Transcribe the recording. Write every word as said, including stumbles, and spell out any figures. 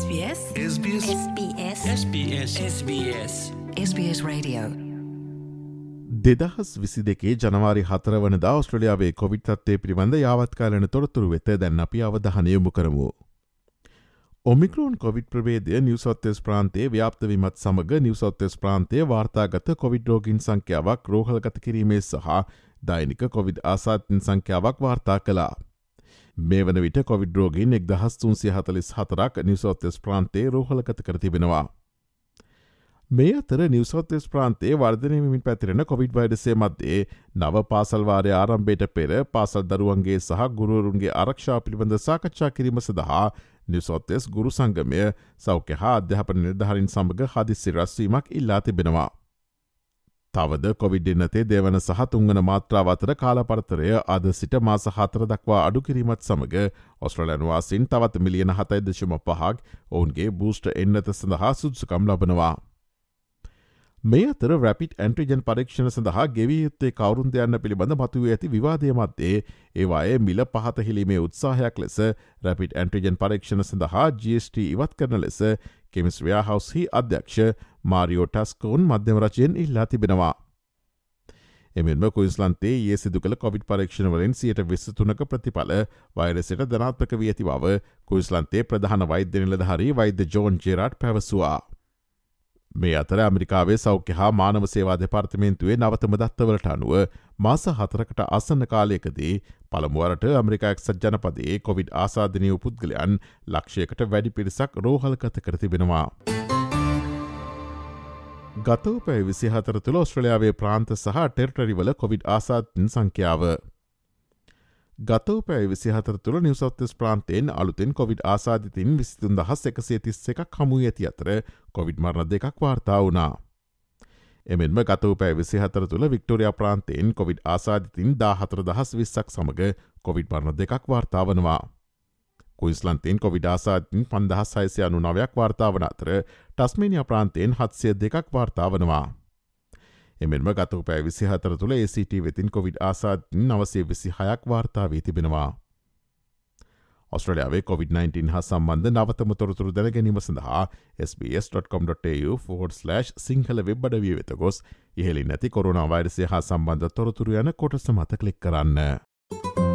SBS SBS SBS SBS SBS SBS Radio දෙදහස් විසි දෙකේ ජනවාරි හතර වනදා ඔස්ට්‍රලියාවේ කොවිඩ් තත්ත්වය පිළිබඳ යාවත්කාලන තොරතුරු වෙත දැන් අපි අවධානය යොමු කරමු. ඔමික්‍රෝන් කොවිඩ් ප්‍රවේදය නිව් සවුත් වෙල්ස් ප්‍රාන්තයේ ව්‍යාප්ත වීමත් සමග නිව් සවුත් වෙල්ස් ප්‍රාන්තයේ වාර්තාගත කොවිඩ් රෝගීන් සංඛ්‍යාවක් රෝහලගත කිරීමේ සහ දෛනික කොවිඩ් ආසාදිතයින් සංඛ්‍යාවක් වාර්තා කළා. මේ වන විට කොවිඩ් රෝගීන් එක්දහස් තුන්සිය හතළිස් හතරක් නිව් සවුත් වෙල්ස් ප්‍රාන්තයේ රෝහලගත කර තිබෙනවා. මේ අතර නිව් සවුත් වෙල්ස් ප්‍රාන්තයේ වර්ධනය වෙමින් පැතිරෙන කොවිඩ් වෛරසය මැද්දේ නව පාසල් වාරය ආරම්භයට පෙර පාසල් දරුවන්ගේ සහ ගුරුවරුන්ගේ ආරක්ෂාව පිළිබඳ සාකච්ඡා කිරීම සඳහා නිව් සවුත් වෙල්ස් ගුරු සංගමය සෞඛ්‍ය හා අධ්‍යාපන නිලධාරීන් සමග හදිසි රැස්වීමක් ඉල්ලා තිබෙනවා. තවද කොවිඩ් එන්නතේ දෙවන සහ තුන්වන මාත්‍රාව අතර කාලපරතරය අද සිට මාස හතර දක්වා අඩු කිරීමත් සමග ඔස්ට්‍රේලියානු වාසීන් තවත් මිලියන හතයි දශම පහක් ඔවුන්ගේ බූස්ටර් එන්නත සඳහා සුදුසුකම් ලබනවා. මේ අතර රැපිඩ් ඇන්ටිජන් පරීක්ෂණ සඳහා ගෙවී යුත්තේ කවුරුන්ද යන්න පිළිබඳ මතුවේ ඇති විවාදය මැද්දේ ඒවායේ මිල පහත හෙළීමේ උත්සාහයක් ලෙස රැපිඩ් ඇන්ටිජන් පරීක්ෂණ සඳහා ජී එස් ටී ඉවත් කරන ලෙස කෙමිස් වෙයාහවුස් හි අධ්‍යක්ෂ මාරියෝ ටස්කෝන් මධ්‍යම රජයෙන් ඉල්ලා තිබෙනවා. එමෙන්ම කුයින්ස්ලන්තයේ ඊයේ සිදු කළ කොවිඩ් පරීක්ෂණවලින් සියයට විස්ස තුනක ප්‍රතිඵල වෛරසයට ධනාත්මක වී ඇති බව කුයින්ස්ලන්තයේ ප්‍රධාන වෛද්‍ය නිලධාරී වෛද්‍ය ජෝන් ජෙරාඩ් පැවසුවා. මේ අතර ඇමරිකාවේ සෞඛ්‍ය හා මානව සේවා දෙපාර්තමේන්තුවේ නවතම දත්තවලට අනුව මාස හතරකට අසන්න කාලයකදී පළමුවරට ඇමරිකා එක්සත් ජනපදයේ කොවිඩ් ආසාදනීය පුද්ගලයන් ලක්ෂයකට වැඩි පිරිසක් රෝහල්ගත කර තිබෙනවා. ගත වූ පැය විසිහතර තුළ ඔස්ට්‍රේලියාවේ ප්‍රාන්ත සහ ටෙරිටරිවල කොවිඩ් ආසාදිතයින් සංඛ්‍යාව ගත වූ පැය විසිහතර තුළ නිව් සවුත් වෙල්ස් ප්‍රාන්තයෙන් අලුතෙන් කොවිඩ් ආසාදිතයින් විසිතුන් දහස් එකසිය තිස් එකක් හමු ඇති අතර කොවිඩ් මරණ දෙකක් වාර්තා වුණා. එමෙන්ම ගත වූ පැය විසිහතර තුළ වික්ටෝරියා ප්‍රාන්තයෙන් කොවිඩ් ආසාදිතයින් දාහතර දහස් විස්සක් සමග කොවිඩ් මරණ දෙකක් වාර්තා වනවා. කුයින්ස්ලන්තයෙන් කොවිඩ් ආසාදිතයින් පන්දහස් හයසිය අනූනවයක් වාර්තා වන අතර ටස්මේනියා ප්‍රාන්තයෙන් හත්සිය දෙකක් වාර්තා වනවා. එමෙන්ම ගත වූ පැය විසිහතර තුළ ඒ සී ටී වෙතින් කොවිඩ් ආසාදිතයින් නවසිය විසිහයක් වාර්තා වී තිබෙනවා. ඔස්ට්‍රේලියාවේ කොවිඩ් නයින්ටීන් හා සම්බන්ධ නවතම තොරතුරු දැන ගැනීම සඳහා S B S dot com dot A U forward slash Sinhala web අඩවිය වෙත ගොස් ඉහළින් නැති කොරෝනා වෛරසය හා සම්බන්ධ තොරතුරු යන කොටස මත ක්ලික් කරන්න.